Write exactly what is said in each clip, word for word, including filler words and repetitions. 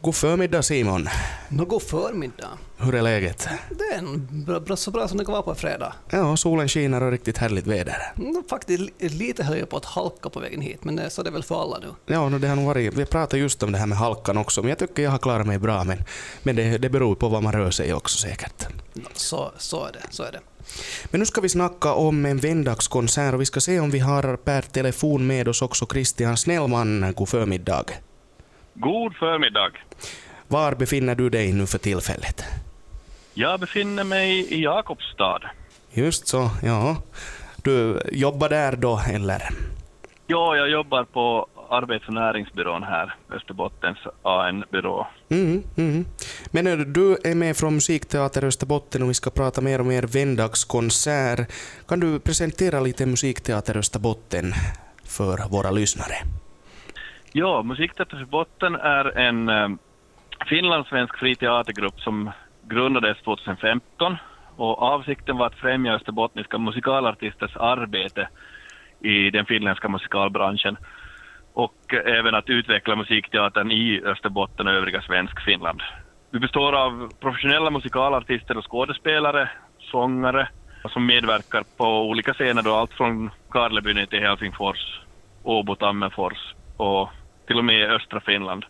God förmiddag Simon. Nå, god förmiddag. Hur är läget? Det är bra, bra, så bra som det kan vara på en fredag. Ja, solen skiner och riktigt härligt väder. Mm, faktiskt lite höll jag på att halka på vägen hit, men så det är väl för alla nu. Ja, det har nog varit, vi pratade just om det här med halkan också, men jag tycker jag har klarat mig bra, men, men det, det beror på vad man rör sig också säkert. Så, så är det, så är det. Men nu ska vi snacka om en vändagskonsert och vi ska se om vi har per telefon med oss också Christian Snellman. God förmiddag. God förmiddag. Var befinner du dig nu för tillfället? Jag befinner mig i Jakobstad. Just så, ja. Du jobbar där då, eller? Ja, jag jobbar på arbets- och näringsbyrån här, Österbottens A N-byrå. Mm, mm. Men du är med från Musikteater Österbotten och vi ska prata mer om er vändagskonsert. Kan du presentera lite Musikteater Österbotten för våra lyssnare? Ja, Musikteater Österbotten är en eh, finlandssvensk fri teatergrupp som grundades tjugohundrafemton och avsikten var att främja österbottniska musikalartisters arbete i den finländska musikalbranschen och även att utveckla musikteatern i Österbotten och övriga svensk Finland. Vi består av professionella musikalartister och skådespelare, sångare som medverkar på olika scener då, allt från Karleby till Helsingfors, Åbo, Tammerfors och till och med östra Finland.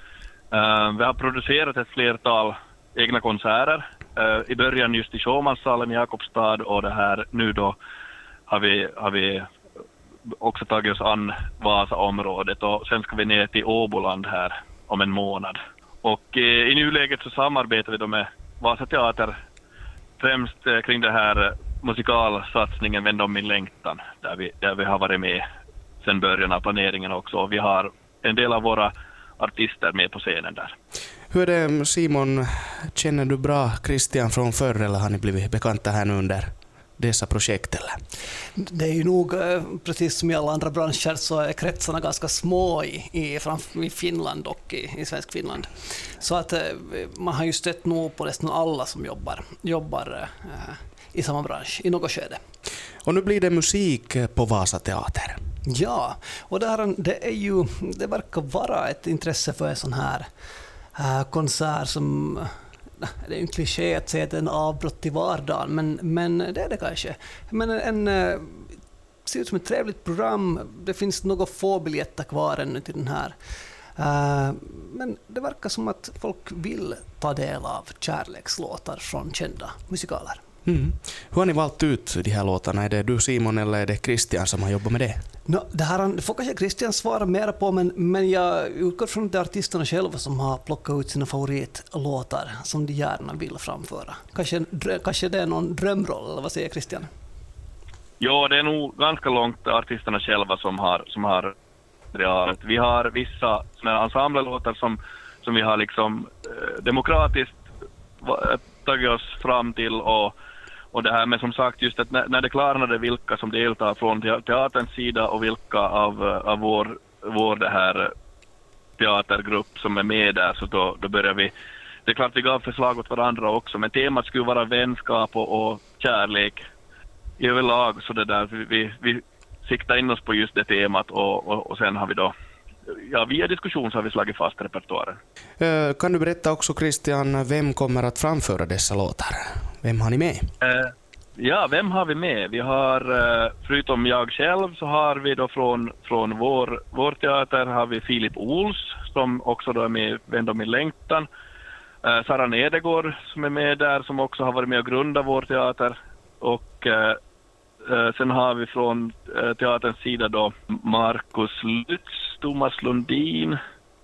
Uh, vi har producerat ett flertal egna konserter. Uh, I början just i Sjömanssalen i Jakobstad och det här nu då har vi, har vi också tagit oss an Vasa-området och sen ska vi ner till Åboland här om en månad. Och uh, i nuläget så samarbetar vi då med Vasa Teater främst uh, kring det här musikalsatsningen Vänd om min längtan där vi, där vi har varit med sen början av planeringen också och vi har en del av våra artister med på scenen där. Hur är det, Simon? Känner du bra Christian från förr eller har ni blivit bekanta här nu under dessa projekt? Eller? Det är ju nog, precis som i alla andra branscher, så är kretsarna ganska små i, i, i Finland och i, i svensk Finland. Så att man har ju stött nog på nästan alla som jobbar, jobbar äh, i samma bransch i något skede. Och nu blir det musik på Vasa Teater. Ja, och det, här, det, är ju, det verkar vara ett intresse för en sån här äh, konsert som, det är en kliché att säga att det är en avbrott i vardagen, men, men det är det kanske. Men en, en, ser ut som ett trevligt program, det finns några få biljetter kvar ännu till den här. Äh, men det verkar som att folk vill ta del av kärlekslåtar från kända musikaler. Mm. Hur har ni valt ut de här låtarna? Är det du Simon eller är det Christian som har jobbat med det? No, det här får kanske Christian svara mer på, men, men jag utgår från att det är artisterna själva som har plockat ut sina favoritlåtar som de gärna vill framföra. Kanske, kanske det är någon drömroll, eller vad säger Christian? Ja, det är nog ganska långt artisterna själva som har, som har materialet. Vi har vissa ensemblelåtar som, som vi har liksom eh, demokratiskt tagit oss fram till och Och det här med som sagt just att när, när det klarnade vilka som deltar från teaterns sida och vilka av, av vår, vår det här teatergrupp som är med där, så då, då börjar vi, det är klart vi gav förslag åt varandra också, men temat skulle vara vänskap och, och kärlek i överlag, så det där vi, vi siktar in oss på just det temat och, och, och sen har vi då, ja, via diskussion så har vi slagit fast repertoaren. Kan du berätta också Christian, vem kommer att framföra dessa låtar? Vem har ni med? Uh, ja, vem har vi med? Vi har, uh, förutom jag själv, så har vi då från, från vår, vår teater har vi Filip Ols som också då är med Vänd om min längtan. Uh, Sara Nedegård som är med där, som också har varit med och grundat vår teater. Och uh, uh, sen har vi från uh, teaterns sida då Markus Lutz, Thomas Lundin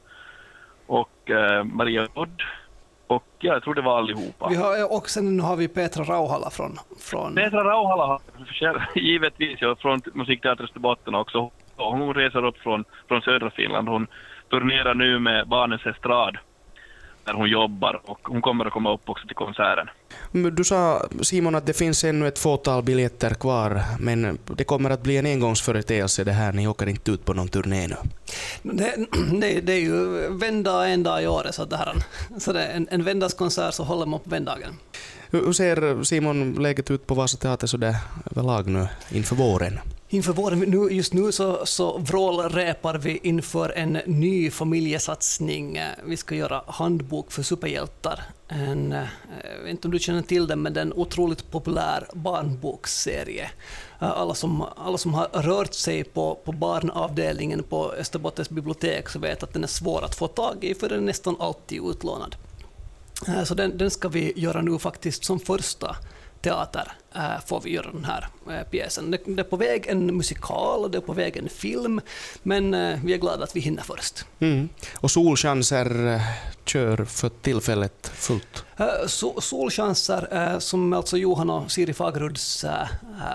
och uh, Maria Odd. Och ja, jag tror det var allihopa. Vi har, och sen har vi Petra Rauhala från... från... Petra Rauhala har givetvis ja, från Musikteater Österbotten också. Och hon reser upp från, från södra Finland. Hon turnerar nu med Barnens estrad där hon jobbar. Och hon kommer att komma upp också till konserten. Du sa, Simon, att det finns ännu ett fåtal biljetter kvar, men det kommer att bli en engångsföreteelse det här. Ni åker inte ut på någon turné nu. Det, det, det är ju vända en dag i året, så, där. så det är en, en vändagskonsert så håller man på vändagen. Hur ser, Simon, läget ut på Vasa Teater så där överlag nu inför våren? Inför våren, nu, just nu så, så vrålräpar vi inför en ny familjesatsning. Vi ska göra handbok för superhjältar. En, jag vet inte om du känner till den, men det är en otroligt populär barnboksserie. Alla som, alla som har rört sig på, på barnavdelningen på Österbottens bibliotek så vet att den är svår att få tag i, för den är nästan alltid utlånad. Så den, den ska vi göra nu faktiskt som första teater äh, får vi göra den här äh, pjäsen. Det, det är på väg en musikal och det är på väg en film, men äh, vi är glada att vi hinner först. Mm. Och Solchanser äh, kör för tillfället fullt? Äh, so, Solchanser, äh, som alltså Johan och Siri Fageruds äh,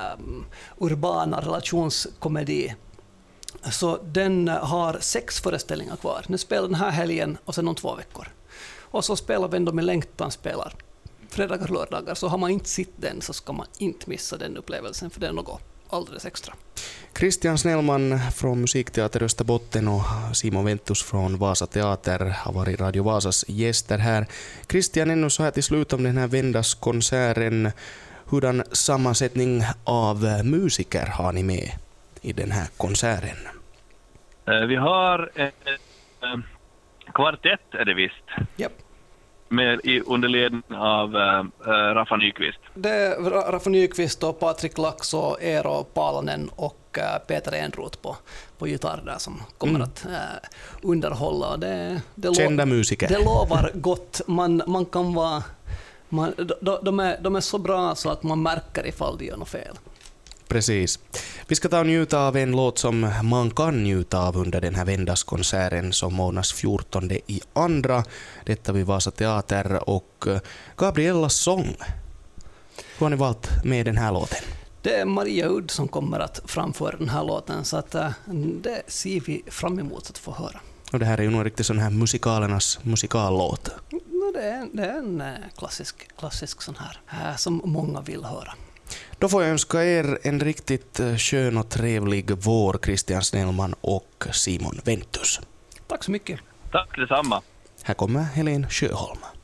urbana relationskomedi, så den har sex föreställningar kvar. Nu spelar den här helgen och sen om två veckor. Och så spelar vi ändå med längtan spelar. Fredagar och lördagar, så har man inte sett den så ska man inte missa den upplevelsen, för det är något alldeles extra. Christian Snellman från Musikteater Österbotten och Simon Ventus från Vasa Teater har varit Radio Vasas gäster här. Christian, ännu så här till slut om den här vändagskonserten. Hurdan sammansättning av musiker har ni med i den här konserten? Vi har en kvartett, är det visst. Yep. Med i underledning av äh, Raffa Nyqvist. Det är Raffa Nyqvist och Patrik Lax och Eero Paalanen och äh, Peter Enroth på, på gitarr där som kommer mm. att äh, underhålla. Det, det Kända musiker. Det lovar gott. Man, man kan vara, man, de, de, är, de är så bra så att man märker ifall de gör något fel. Precis. Vi ska ta och njuta av en låt som man kan njuta av under den här vändagskonserten som ordnas fjortonde i andra. Detta vid Vasa Teater och Gabriellas sång. Hur har ni valt med den här låten? Det är Maria Udd som kommer att framföra den här låten, så att det ser vi fram emot att få höra. Och det här är ju nog riktigt sån här musikalernas musikallåt. Det är, det är en klassisk, klassisk sån här som många vill höra. Då får jag önska er en riktigt skön och trevlig vår, Christian Snellman och Simon Ventus. Tack så mycket. Tack detsamma. Här kommer Helen Sjöholm.